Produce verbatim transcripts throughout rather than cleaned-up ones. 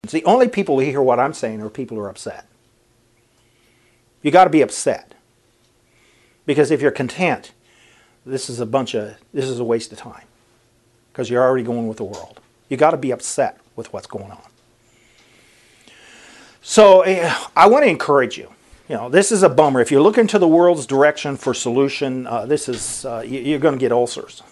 The only people who hear what I'm saying are people who are upset. You got to be upset. Because if you're content, this is a bunch of, this is a waste of time. Because you're already going with the world. You got to be upset with what's going on. So I want to encourage you. You know, this is a bummer. If you're looking to the world's direction for solution, uh, this is uh, you're going to get ulcers.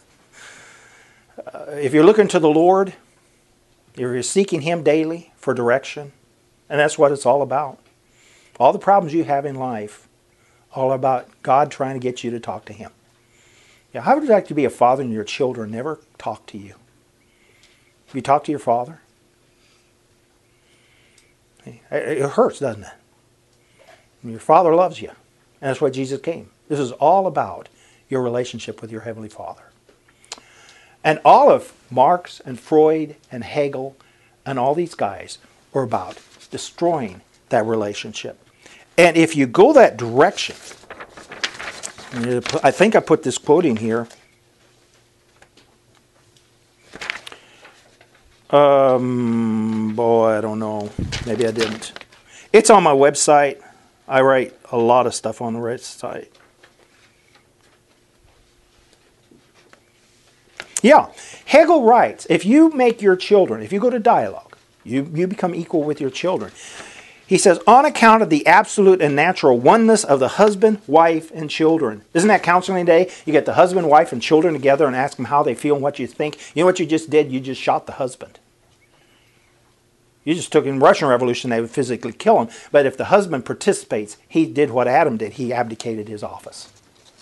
uh, if you're looking to the Lord, you're seeking Him daily for direction, and that's what it's all about. All the problems you have in life, all about God trying to get you to talk to Him. Yeah, how would you like to be a father and your children never talk to you? Have you talked to your father? It hurts, doesn't it? Your Father loves you. And that's why Jesus came. This is all about your relationship with your Heavenly Father. And all of Marx and Freud and Hegel and all these guys are about destroying that relationship. And if you go that direction, I think I put this quote in here. Um, boy, I don't know. Maybe I didn't. It's on my website. I write a lot of stuff on the website. Yeah, Hegel writes, if you make your children, if you go to dialogue, you, you become equal with your children. He says, on account of the absolute and natural oneness of the husband, wife, and children. Isn't that counseling day? You get the husband, wife, and children together and ask them how they feel and what you think. You know what you just did? You just shot the husband. You just took in the Russian Revolution, they would physically kill him. But if the husband participates, he did what Adam did. He abdicated his office.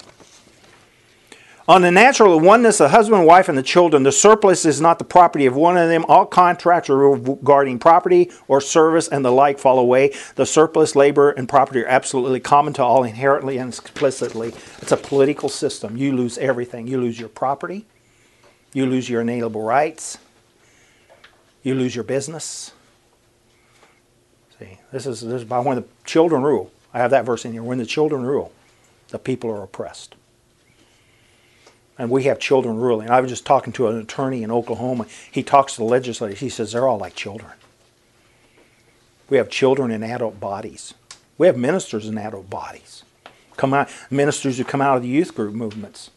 On the natural oneness of husband, wife, and the children, the surplus is not the property of one of them. All contracts regarding property or service and the like fall away. The surplus, labor, and property are absolutely common to all inherently and explicitly. It's a political system. You lose everything. You lose your property. You lose your inalienable rights. You lose your business. See, this is, this is about when the children rule. I have that verse in here. When the children rule, the people are oppressed. And we have children ruling. I was just talking to an attorney in Oklahoma. He talks to the legislators. He says they're all like children. We have children in adult bodies. We have ministers in adult bodies. Come out, ministers who come out of the youth group movements.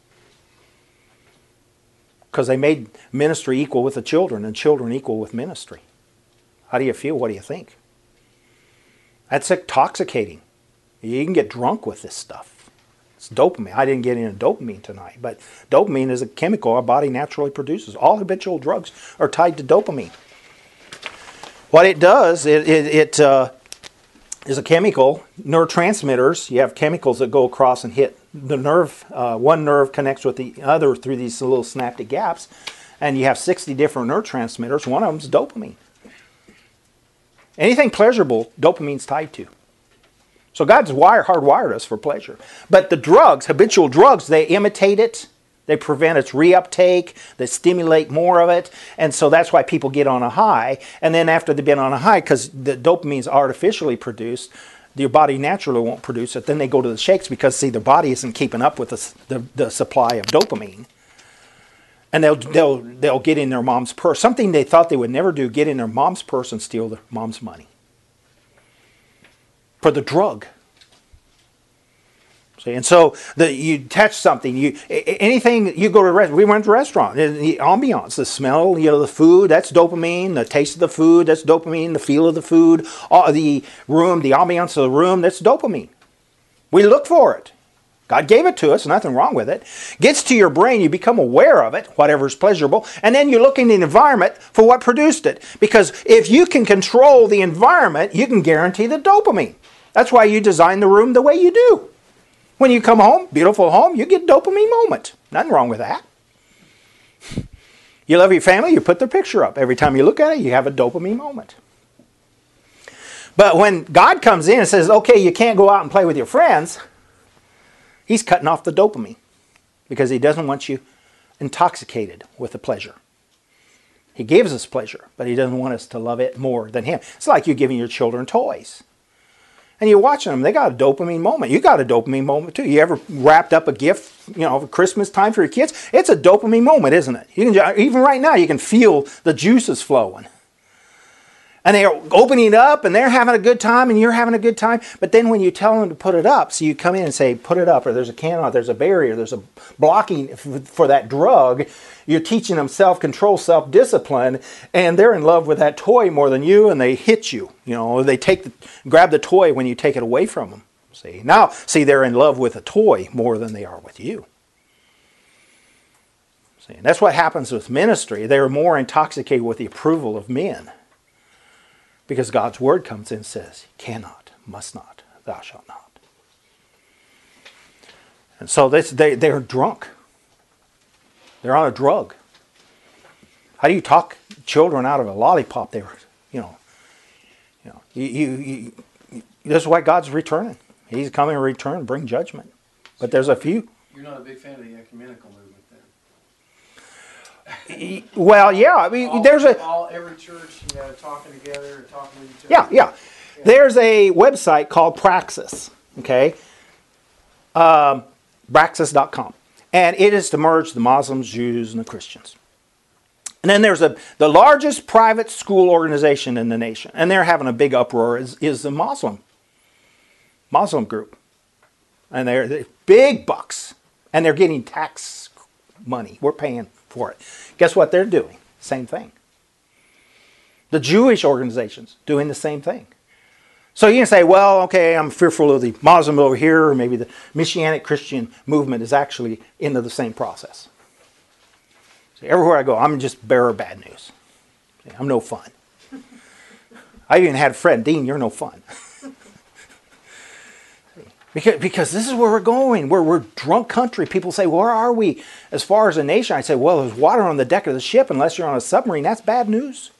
Because they made ministry equal with the children and children equal with ministry. How do you feel? What do you think? That's intoxicating. You can get drunk with this stuff. It's dopamine. I didn't get into dopamine tonight, but dopamine is a chemical our body naturally produces. All habitual drugs are tied to dopamine. What it does, it, it, it uh, is a chemical, neurotransmitters. You have chemicals that go across and hit the nerve. Uh, one nerve connects with the other through these little synaptic gaps, and you have sixty different neurotransmitters. One of them is dopamine. Anything pleasurable, dopamine's tied to. So God's wire, hardwired us for pleasure. But the drugs, habitual drugs, they imitate it. They prevent its reuptake. They stimulate more of it. And so that's why people get on a high. And then after they've been on a high, because the dopamine is artificially produced, your body naturally won't produce it. Then they go to the shakes because, see, their body isn't keeping up with the, the, the supply of dopamine. And they'll, they'll, they'll get in their mom's purse. Something they thought they would never do, get in their mom's purse and steal their mom's money. For the drug. See, and so the, you touch something, you anything, you go to a restaurant, we went to a restaurant, the ambiance, the smell, you know, the food, that's dopamine, the taste of the food, that's dopamine, the feel of the food, all, the room, the ambiance of the room, that's dopamine. We look for it. God gave it to us, nothing wrong with it. Gets to your brain, you become aware of it, whatever's pleasurable, and then you look in the environment for what produced it. Because if you can control the environment, you can guarantee the dopamine. That's why you design the room the way you do. When you come home, beautiful home, you get a dopamine moment. Nothing wrong with that. You love your family, you put their picture up. Every time you look at it, you have a dopamine moment. But when God comes in and says, okay, you can't go out and play with your friends, He's cutting off the dopamine because He doesn't want you intoxicated with the pleasure. He gives us pleasure, but He doesn't want us to love it more than Him. It's like you giving your children toys. And you're watching them, they got a dopamine moment. You got a dopamine moment too. You ever wrapped up a gift, you know, for Christmas time for your kids? It's a dopamine moment, isn't it? You can, even right now, you can feel the juices flowing. And they're opening it up and they're having a good time and you're having a good time. But then when you tell them to put it up, so you come in and say, put it up, or there's a can on it, there's a barrier, there's a blocking for that drug, you're teaching them self-control, self-discipline, and they're in love with that toy more than you, and they hit you. You know, they take the, grab the toy when you take it away from them. See, now, see, they're in love with a toy more than they are with you. See, and that's what happens with ministry. They're more intoxicated with the approval of men. Because God's word comes in and says, cannot, must not, thou shalt not. And so this, they, they're drunk. They're on a drug. How do you talk children out of a lollipop? They were, you know, you know, you, you, you, this is why God's returning. He's coming to return, bring judgment. But there's a few. You're not a big fan of the ecumenical movement then? Well, yeah. I mean, all, there's a all every church, you know, talking together, talking with each other. Yeah, yeah. yeah. There's a website called Praxis. Okay, um, Praxis dot com, and it is to merge the Muslims, Jews, and the Christians. And then there's a the largest private school organization in the nation, and they're having a big uproar. Is is the Muslim Muslim group, and they're, they're big bucks, and they're getting tax money. We're paying for it. Guess what they're doing? Same thing. The Jewish organizations doing the same thing. So you can say, well, okay, I'm fearful of the Muslim over here, or maybe the Messianic Christian movement is actually into the same process. See, everywhere I go, I'm just bearer of bad news. See, I'm no fun. I even had a friend, Dean, you're no fun. Because, because this is where we're going. We're, we're drunk country. People say, where are we as far as a nation? I say, well, there's water on the deck of the ship. Unless you're on a submarine, that's bad news.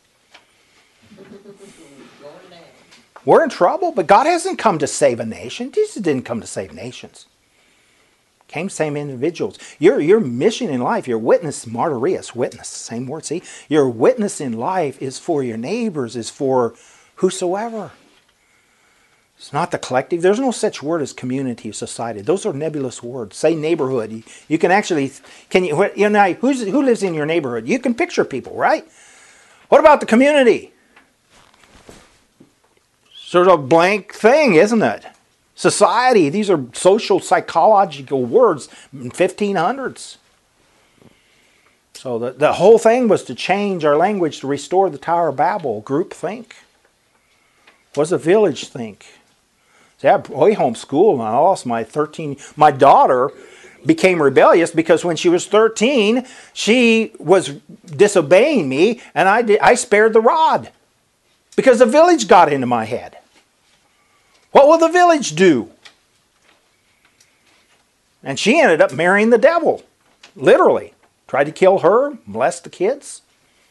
We're in trouble, but God hasn't come to save a nation. Jesus didn't come to save nations. He came to save individuals. Your, your mission in life, your witness, martyrius, witness, same word, see? Your witness in life is for your neighbors, is for whosoever. It's not the collective. There's no such word as community, society. Those are nebulous words. Say neighborhood. You, you can actually, can you, you know, who's, who lives in your neighborhood? You can picture people, right? What about the community? Sort of a blank thing, isn't it? Society. These are social, psychological words in fifteen hundreds. So the, the whole thing was to change our language to restore the Tower of Babel, group think. What does the village think? See, I homeschooled and I lost my thirteen. My daughter became rebellious because when she was thirteen, she was disobeying me, and I did, I spared the rod because the village got into my head. What will the village do? And she ended up marrying the devil, literally. Tried to kill her, molest the kids.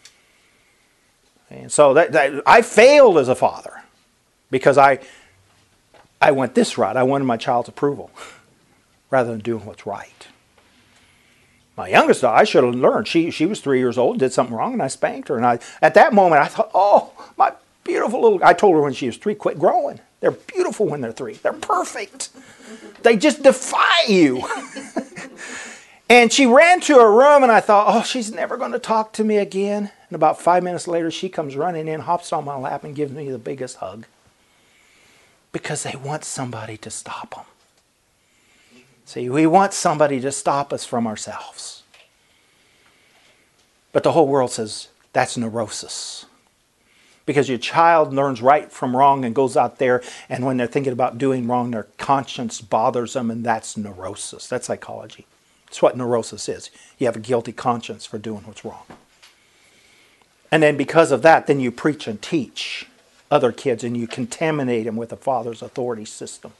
And so that, that I failed as a father because I I went this route. I wanted my child's approval rather than doing what's right. My youngest daughter, I should have learned. She she was three years old, did something wrong, and I spanked her. And I at that moment I thought, oh, my beautiful little. I told her when she was three, quit growing. They're beautiful when they're three. They're perfect. They just defy you. And she ran to her room, and I thought, oh, she's never going to talk to me again. And about five minutes later, she comes running in, hops on my lap, and gives me the biggest hug. Because they want somebody to stop them. See, we want somebody to stop us from ourselves. But the whole world says, that's neurosis. Because your child learns right from wrong and goes out there, and when they're thinking about doing wrong, their conscience bothers them, and that's neurosis. That's psychology. That's what neurosis is. You have a guilty conscience for doing what's wrong. And then because of that, then you preach and teach other kids, and you contaminate them with the father's authority system.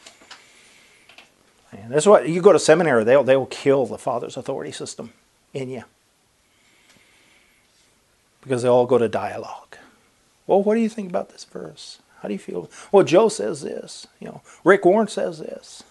And that's what you go to seminary, they'll they will kill the father's authority system in you. Because they all go to dialogue. Well, what do you think about this verse? How do you feel? Well, Joe says this. You know, Rick Warren says this.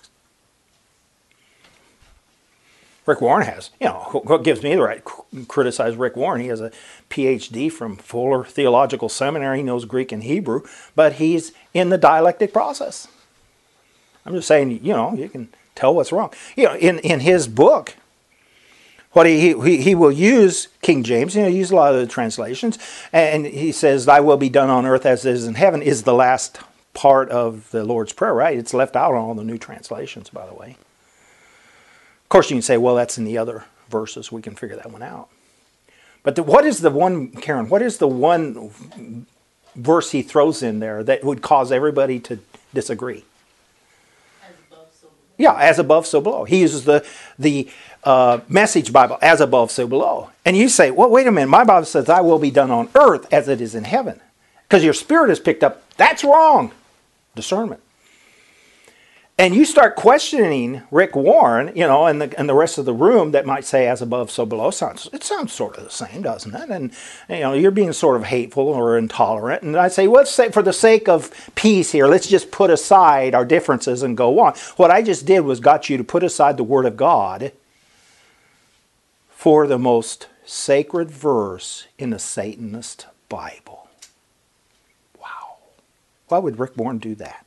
Rick Warren has, you know, what gives me the right to criticize Rick Warren? He has a P H D from Fuller Theological Seminary. He knows Greek and Hebrew, but he's in the dialectic process. I'm just saying, you know, you can tell what's wrong. You know, in, in his book, What he, he he will use King James, you know, use a lot of the translations, and he says, "Thy will be done on earth as it is in heaven," is the last part of the Lord's Prayer, right? It's left out on all the new translations, by the way. Of course, you can say, well, that's in the other verses. We can figure that one out. But the, what is the one, Karen, what is the one verse he throws in there that would cause everybody to disagree? As above, so below. Yeah, as above, so below. He uses the the uh, Message Bible, as above, so below. And you say, well, wait a minute, my Bible says, thy will be done on earth as it is in heaven. Because your spirit has picked up, that's wrong. Discernment. And you start questioning Rick Warren, you know, and the and the rest of the room that might say as above, so below. Sounds it sounds sort of the same, doesn't it? And you know, you're being sort of hateful or intolerant. And I say, well, let's say for the sake of peace here, let's just put aside our differences and go on. What I just did was got you to put aside the Word of God for the most sacred verse in the Satanist Bible. Wow. Why would Rick Warren do that?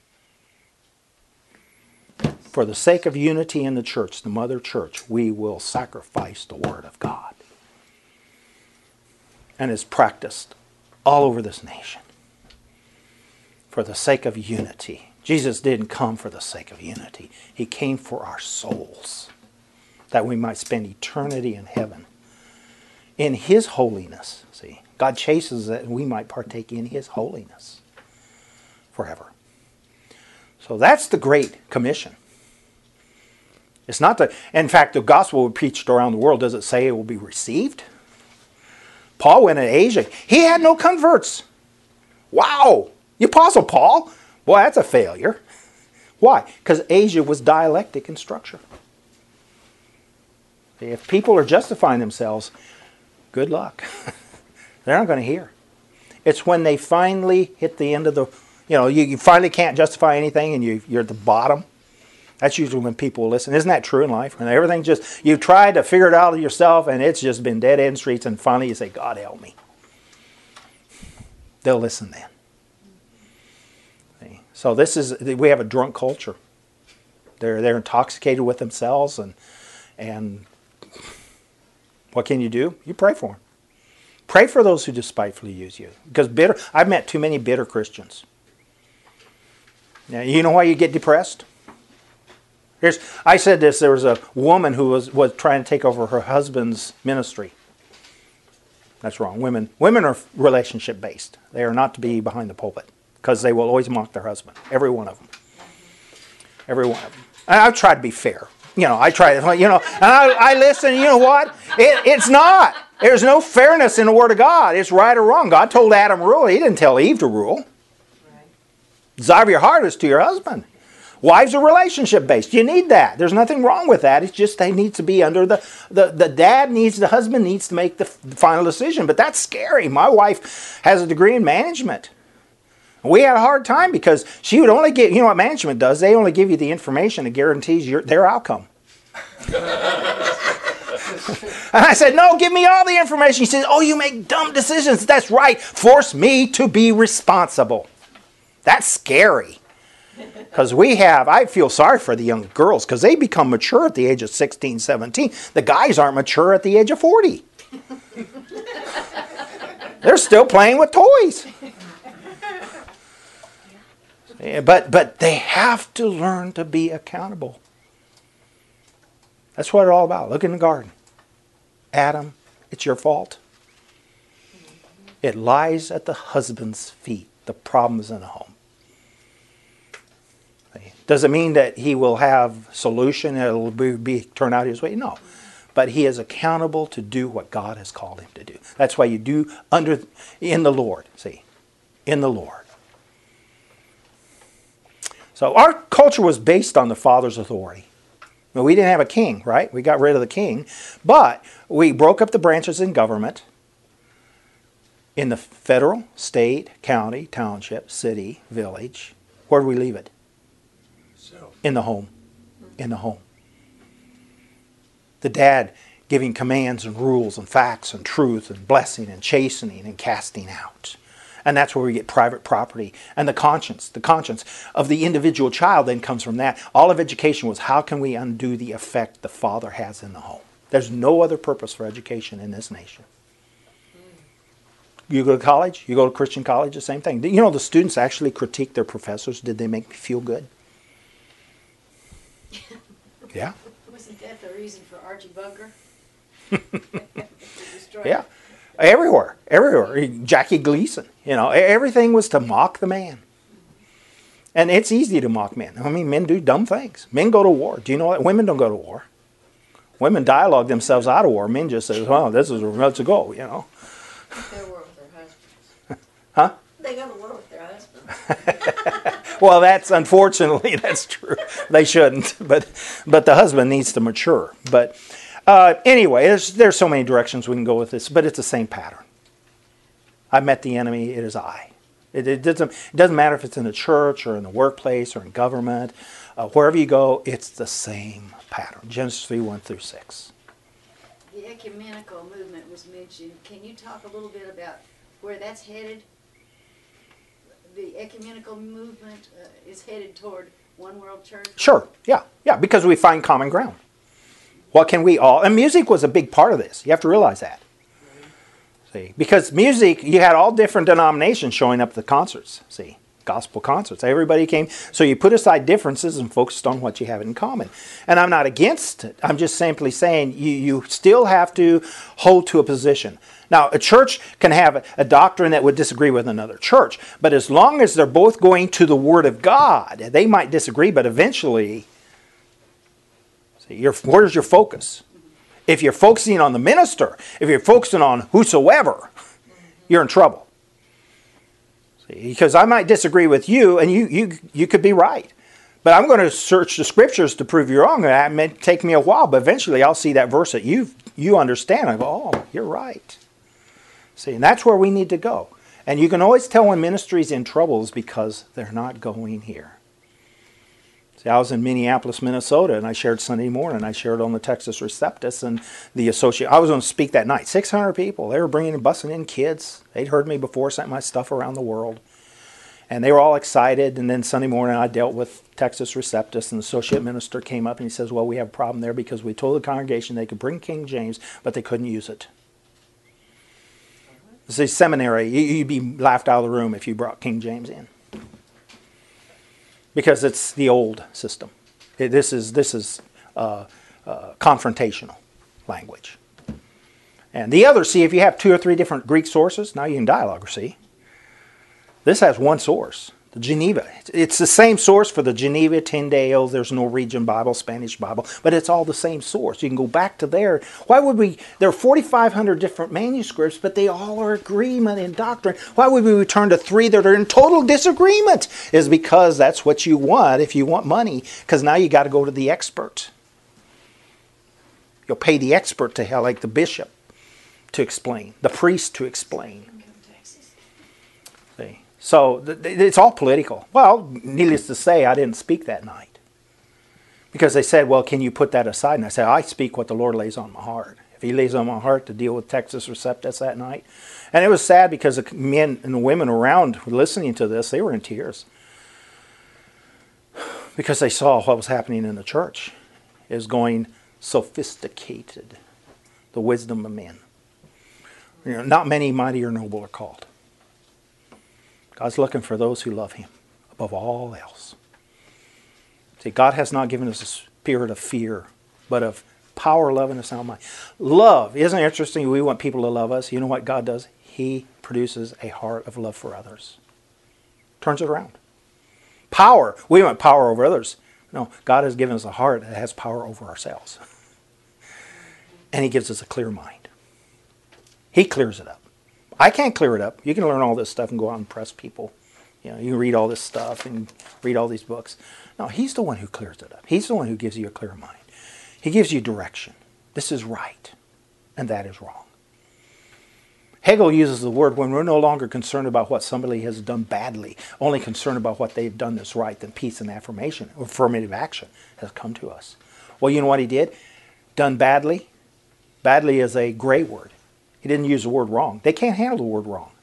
For the sake of unity in the church, the mother church, we will sacrifice the Word of God. And it's practiced all over this nation. For the sake of unity. Jesus didn't come for the sake of unity. He came for our souls. That we might spend eternity in heaven. In His holiness. See, God chases that we might partake in His holiness. Forever. So that's the Great Commission. It's not the, in fact, the gospel preached around the world, does it say it will be received? Paul went to Asia. He had no converts. Wow. The Apostle Paul, boy, that's a failure. Why? Because Asia was dialectic in structure. If people are justifying themselves, good luck. They're not going to hear. It's when they finally hit the end of the, you know, you, you finally can't justify anything and you, you're at the bottom. That's usually when people will listen. Isn't that true in life? When everything just, you try to figure it out yourself and it's just been dead end streets and finally you say, God help me. They'll listen then. See? So this is, we have a drunk culture. They're, they're intoxicated with themselves and, and what can you do? You pray for them. Pray for those who despitefully use you. Because bitter, I've met too many bitter Christians. Now, you know why you get depressed? Here's, I said this, there was a woman who was, was trying to take over her husband's ministry. That's wrong. Women women are relationship based. They are not to be behind the pulpit because they will always mock their husband. Every one of them. Every one of them. And I try to be fair. You know, I try to, you know, and I, I listen, you know what? It, it's not. There's no fairness in the Word of God. It's right or wrong. God told Adam to rule. He didn't tell Eve to rule. Right. Desire of your heart is to your husband. Wives are relationship based. You need that. There's nothing wrong with that. It's just they need to be under the, the, the dad needs, the husband needs to make the, the final decision. But that's scary. My wife has a degree in management. We had a hard time because she would only give, you know what management does? They only give you the information that guarantees your, their outcome. And I said, no, give me all the information. She said, oh, you make dumb decisions. That's right. Force me to be responsible. That's scary. Because we have, I feel sorry for the young girls because they become mature at the age of sixteen, seventeen. The guys aren't mature at the age of forty. They're still playing with toys. But, but they have to learn to be accountable. That's what it's all about. Look in the garden. Adam, it's your fault. It lies at the husband's feet. The problem is in the home. Does it mean that he will have solution and it will be, be turn out his way? No. But he is accountable to do what God has called him to do. That's why you do under in the Lord. See, in the Lord. So our culture was based on the father's authority. Well, we didn't have a king, right? We got rid of the king. But we broke up the branches in government. In the federal, state, county, township, city, village. Where do we leave it? In the home. In the home. The dad giving commands and rules and facts and truth and blessing and chastening and casting out. And that's where we get private property. And the conscience, the conscience of the individual child then comes from that. All of education was how can we undo the effect the father has in the home. There's no other purpose for education in this nation. You go to college, you go to Christian college, the same thing. You know, the students actually critique their professors. Did they make me feel good? Yeah. Wasn't that the reason for Archie Bunker? Yeah. Everywhere. Everywhere. Jackie Gleason. You know, everything was to mock the man. And it's easy to mock men. I mean, men do dumb things. Men go to war. Do you know what? Women don't go to war. Women dialogue themselves out of war. Men just say, well, this is let's go, you know. They war with their husbands. Huh? They go to war with their husbands. Well, that's unfortunately that's true. They shouldn't, but but the husband needs to mature. But uh, anyway, there's there's so many directions we can go with this, but it's the same pattern. I met the enemy. It is I. It, it doesn't it doesn't matter if it's in the church or in the workplace or in government, uh, wherever you go. It's the same pattern. Genesis three one through six. The ecumenical movement was mentioned. Can you talk a little bit about where that's headed? The ecumenical movement uh, is headed toward one world church? Sure, yeah, yeah, because we find common ground. What can we all, and music was a big part of this. You have to realize that. See, because music, you had all different denominations showing up at the concerts, see, gospel concerts. Everybody came, so you put aside differences and focused on what you have in common. And I'm not against it. I'm just simply saying you, you still have to hold to a position. Now, a church can have a doctrine that would disagree with another church, but as long as they're both going to the Word of God, they might disagree, but eventually, see, your, where's your focus? If you're focusing on the minister, if you're focusing on whosoever, you're in trouble. See, because I might disagree with you, and you, you, you could be right. But I'm going to search the Scriptures to prove you wrong. That may take me a while, but eventually I'll see that verse that you you understand. I go, oh, you're right. See, and that's where we need to go. And you can always tell when ministry's in trouble is because they're not going here. See, I was in Minneapolis, Minnesota, and I shared Sunday morning. I shared on the Texas Receptus and the associate. I was going to speak that night. six hundred people. They were bringing and busing in kids. They'd heard me before, sent my stuff around the world. And they were all excited. And then Sunday morning, I dealt with Texas Receptus, and the associate minister came up and he says, well, we have a problem there because we told the congregation they could bring King James, but they couldn't use it. See, seminary, you'd be laughed out of the room if you brought King James in. Because it's the old system. It, this is, this is uh, uh, confrontational language. And the other, see, if you have two or three different Greek sources, now you can dialogue, see. This has one source, the Geneva. It's the same source for the Geneva, Tyndale, there's Norwegian Bible, Spanish Bible, but it's all the same source. You can go back to there. Why would we, there are forty-five hundred different manuscripts, but they all are agreement in doctrine. Why would we return to three that are in total disagreement? Is because that's what you want if you want money, because now you got to go to the expert. You'll pay the expert to hell, like the bishop, to explain, the priest to explain. See? So th- it's all political. Well, needless to say, I didn't speak that night. Because they said, well, can you put that aside? And I said, I speak what the Lord lays on my heart. If He lays on my heart to deal with Texas Receptus that night. And it was sad because the men and the women around listening to this, they were in tears. Because they saw what was happening in the church. It was going sophisticated. The wisdom of men. You know, not many mighty or noble are called. God's looking for those who love Him above all else. See, God has not given us a spirit of fear, but of power, love, and a sound mind. Love. Isn't it interesting? We want people to love us. You know what God does? He produces a heart of love for others. Turns it around. Power. We want power over others. No, God has given us a heart that has power over ourselves. And He gives us a clear mind. He clears it up. I can't clear it up. You can learn all this stuff and go out and impress people. You know, you can read all this stuff and read all these books. No, He's the one who clears it up. He's the one who gives you a clear mind. He gives you direction. This is right, and that is wrong. Hegel uses the word when we're no longer concerned about what somebody has done badly, only concerned about what they've done that's right, then peace and affirmation, or affirmative action, has come to us. Well, you know what he did? Done badly. Badly is a gray word. He didn't use the word wrong. They can't handle the word wrong.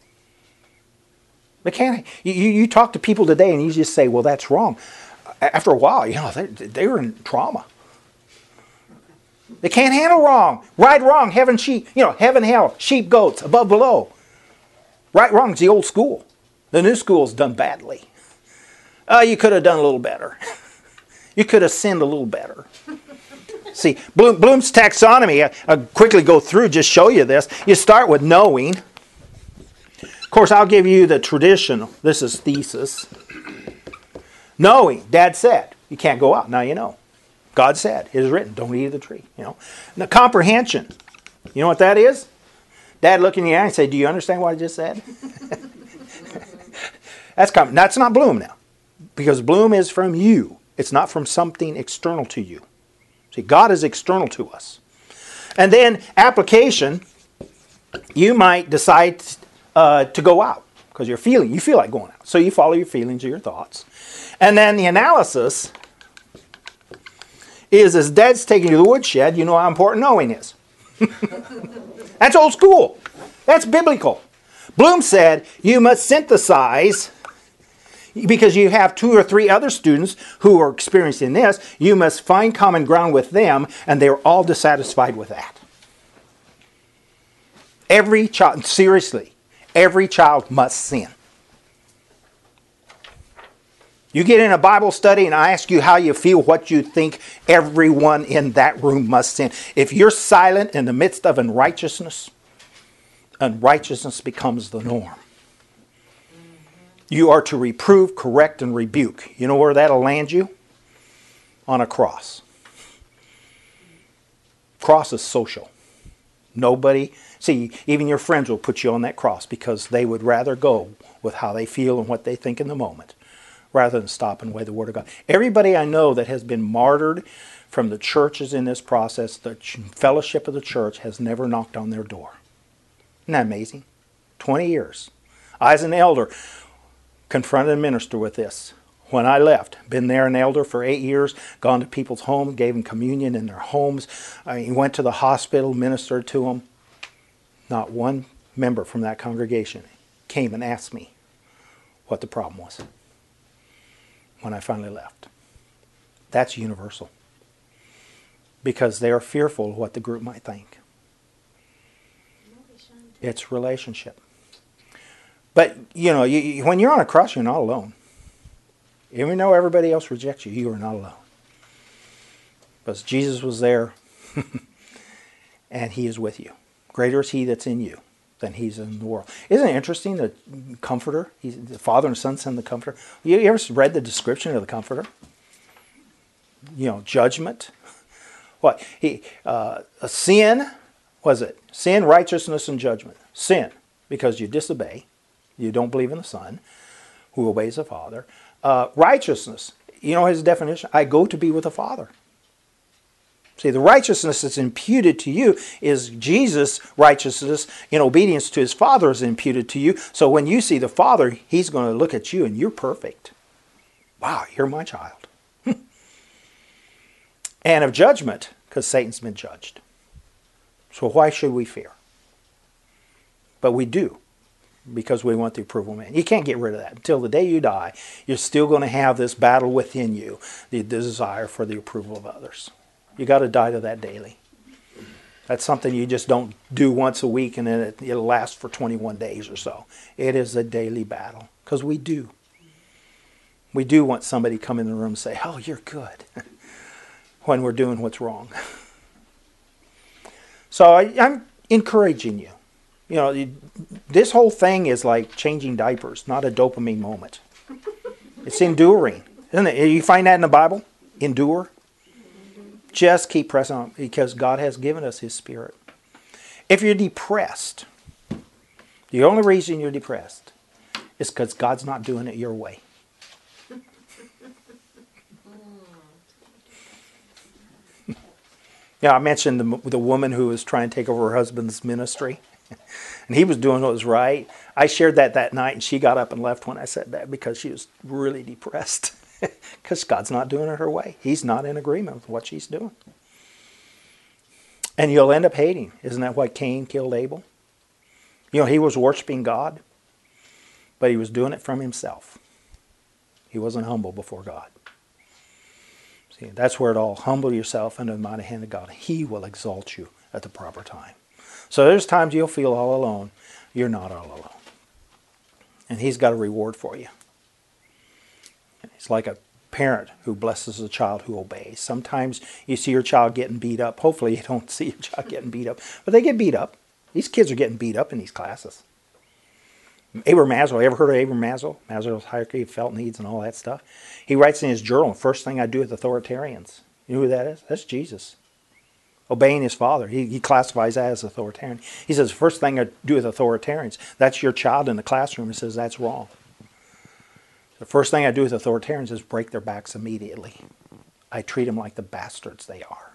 They can't. You, you, you talk to people today and you just say, well, that's wrong. After a while, you know, they, they were in trauma. They can't handle wrong. Right, wrong, heaven, sheep. You know, heaven, hell, sheep, goats, above, below. Right, wrong is the old school. The new school's done badly. Oh, you could have done a little better. You could have sinned a little better. See, Bloom, Bloom's taxonomy, I, I'll quickly go through, just show you this. You start with knowing. Of course, I'll give you the traditional. This is thesis. Knowing, Dad said, you can't go out. Now you know. God said, it is written, don't eat of the tree. You know. And the comprehension, you know what that is? Dad look in the eye and say, do you understand what I just said? That's com- That's not Bloom now. Because Bloom is from you. It's not from something external to you. See, God is external to us. And then application, you might decide uh, to go out. Because you're feeling, you feel like going out. So you follow your feelings or your thoughts. And then the analysis is as Dad's taking you to the woodshed, you know how important knowing is. That's old school. That's biblical. Bloom said you must synthesize, because you have two or three other students who are experiencing this, you must find common ground with them, and they're all dissatisfied with that. Every child, seriously, every child must sin. You get in a Bible study and I ask you how you feel, what you think, everyone in that room must sin. If you're silent in the midst of unrighteousness, unrighteousness becomes the norm. You are to reprove, correct, and rebuke. You know where that'll land you? On a cross. Cross is social. Nobody, see, even your friends will put you on that cross because they would rather go with how they feel and what they think in the moment, rather than stop and weigh the Word of God. Everybody I know that has been martyred from the churches in this process, the fellowship of the church, has never knocked on their door. Isn't that amazing? twenty years. I, as an elder, confronted a minister with this. When I left, been there an elder for eight years, gone to people's homes, gave them communion in their homes. I mean, went to the hospital, ministered to them. Not one member from that congregation came and asked me what the problem was when I finally left. That's universal. Because they are fearful of what the group might think. It's relationship. But, you know, you, you, when you're on a cross, you're not alone. Even though everybody else rejects you, you are not alone. Because Jesus was there, and He is with you. Greater is He that's in you than He's in the world. Isn't it interesting, the Comforter? He's, the Father and Son send the Comforter. You, you ever read the description of the Comforter? You know, judgment. What? He, uh, a sin, was it? Sin, righteousness, and judgment. Sin, because you disobey. You don't believe in the Son, who obeys the Father. Uh, righteousness, you know his definition? I go to be with the Father. See, the righteousness that's imputed to you is Jesus' righteousness in obedience to His Father is imputed to you. So when you see the Father, He's going to look at you and you're perfect. Wow, you're my child. And of judgment, because Satan's been judged. So why should we fear? But we do. Because we want the approval of man. You can't get rid of that. Until the day you die, you're still going to have this battle within you, the desire for the approval of others. You got to die to that daily. That's something you just don't do once a week and then it, it'll last for twenty-one days or so. It is a daily battle. Because we do. We do want somebody to come in the room and say, oh, you're good. When we're doing what's wrong. So I, I'm encouraging you. You know, this whole thing is like changing diapers, not a dopamine moment. It's enduring, isn't it? You find that in the Bible? Endure. Just keep pressing on because God has given us His Spirit. If you're depressed, the only reason you're depressed is because God's not doing it your way. Yeah, I mentioned the, the woman who was trying to take over her husband's ministry. And he was doing what was right. I shared that that night, and she got up and left when I said that because she was really depressed. Because God's not doing it her way. He's not in agreement with what she's doing. And you'll end up hating. Isn't that why Cain killed Abel? You know, he was worshiping God, but he was doing it from himself. He wasn't humble before God. See, that's where it all, humble yourself under the mighty hand of God. He will exalt you at the proper time. So there's times you'll feel all alone. You're not all alone. And He's got a reward for you. It's like a parent who blesses a child who obeys. Sometimes you see your child getting beat up. Hopefully you don't see your child getting beat up. But they get beat up. These kids are getting beat up in these classes. Abraham Maslow, you ever heard of Abraham Maslow? Maslow's hierarchy of felt needs and all that stuff. He writes in his journal, first thing I do with authoritarians. You know who that is? That's Jesus. Obeying his father. He, he classifies that as authoritarian. He says, first thing I do with authoritarians, that's your child in the classroom. He says, that's wrong. The first thing I do with authoritarians is break their backs immediately. I treat them like the bastards they are.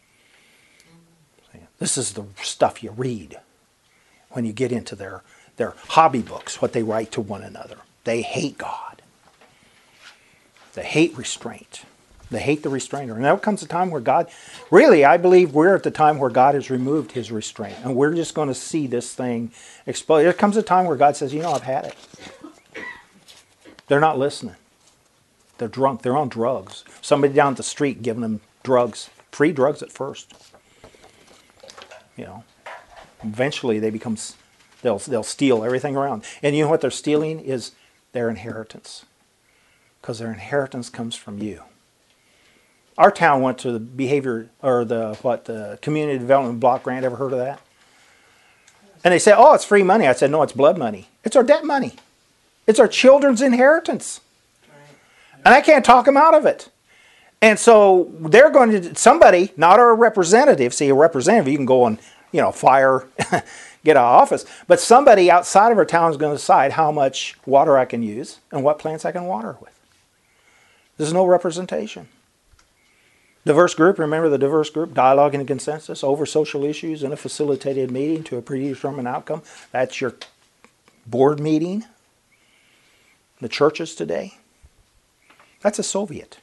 This is the stuff you read when you get into their, their hobby books, what they write to one another. They hate God. They hate restraint. They hate the restrainer. And there comes a time where God, really, I believe we're at the time where God has removed His restraint. And we're just going to see this thing explode. There comes a time where God says, you know, I've had it. They're not listening. They're drunk. They're on drugs. Somebody down the street giving them drugs. Free drugs at first. You know. Eventually they become, they'll, they'll steal everything around. And you know what they're stealing is their inheritance. Because their inheritance comes from you. Our town went to the behavior, or the, what, the community development block grant. Ever heard of that? And they say, oh, it's free money. I said, no, it's blood money. It's our debt money. It's our children's inheritance. And I can't talk them out of it. And so they're going to, somebody, not our representative, see, a representative, you can go and, you know, fire, get out of office. But somebody outside of our town is going to decide how much water I can use and what plants I can water with. There's no representation. Diverse group, remember the diverse group, dialogue and consensus over social issues in a facilitated meeting to a predetermined outcome. That's your board meeting. The churches today. That's a Soviet.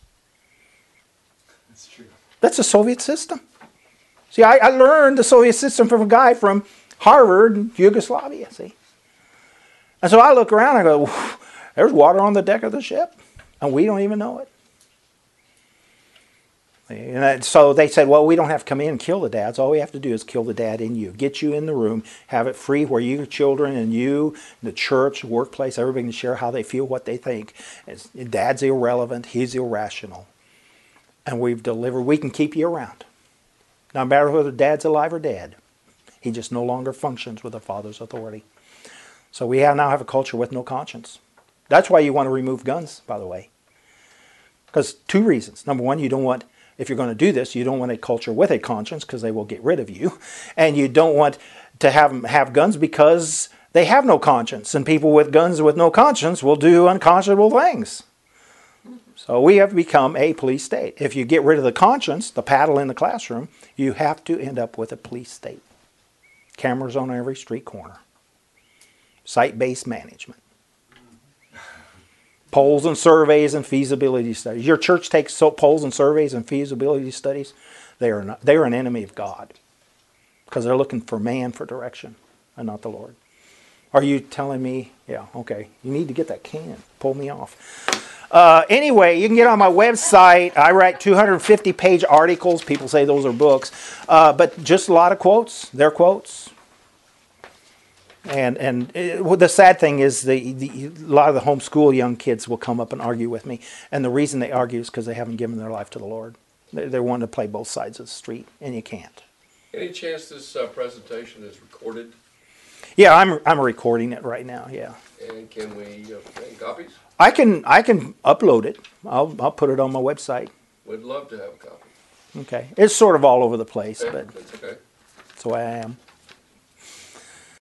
That's true. That's a Soviet system. See, I, I learned the Soviet system from a guy from Harvard, Yugoslavia, see. And so I look around and I go, there's water on the deck of the ship. And we don't even know it. And so they said, well, we don't have to come in and kill the dads. All we have to do is kill the dad in you. Get you in the room, have it free where your children and you, the church, workplace, everybody can share how they feel, what they think. It's, dad's irrelevant. He's irrational. And we've delivered. We can keep you around. No matter whether dad's alive or dead. He just no longer functions with the father's authority. So we have now have a culture with no conscience. That's why you want to remove guns, by the way. Because two reasons. Number one, you don't want... If you're going to do this, you don't want a culture with a conscience because they will get rid of you. And you don't want to have them have guns because they have no conscience. And people with guns with no conscience will do unconscionable things. So we have become a police state. If you get rid of the conscience, the paddle in the classroom, you have to end up with a police state. Cameras on every street corner. Site-based management. Polls and surveys and feasibility studies. Your church takes so polls and surveys and feasibility studies. They are not, they are an enemy of God. Because they're looking for man for direction and not the Lord. Are you telling me? Yeah, okay. You need to get that can. Pull me off. Uh, anyway, you can get on my website. I write two hundred fifty page articles. People say those are books. Uh, but just a lot of quotes. They're quotes. And and it, well, the sad thing is the, the a lot of the homeschool young kids will come up and argue with me. And the reason they argue is because they haven't given their life to the Lord. They, they're wanting to play both sides of the street, and you can't. Any chance this uh, presentation is recorded? Yeah, I'm I'm recording it right now. Yeah. And can we uh, obtain copies? I can I can upload it. I'll I'll put it on my website. We'd love to have a copy. Okay. It's sort of all over the place, Okay, but that's okay. that's the way I am.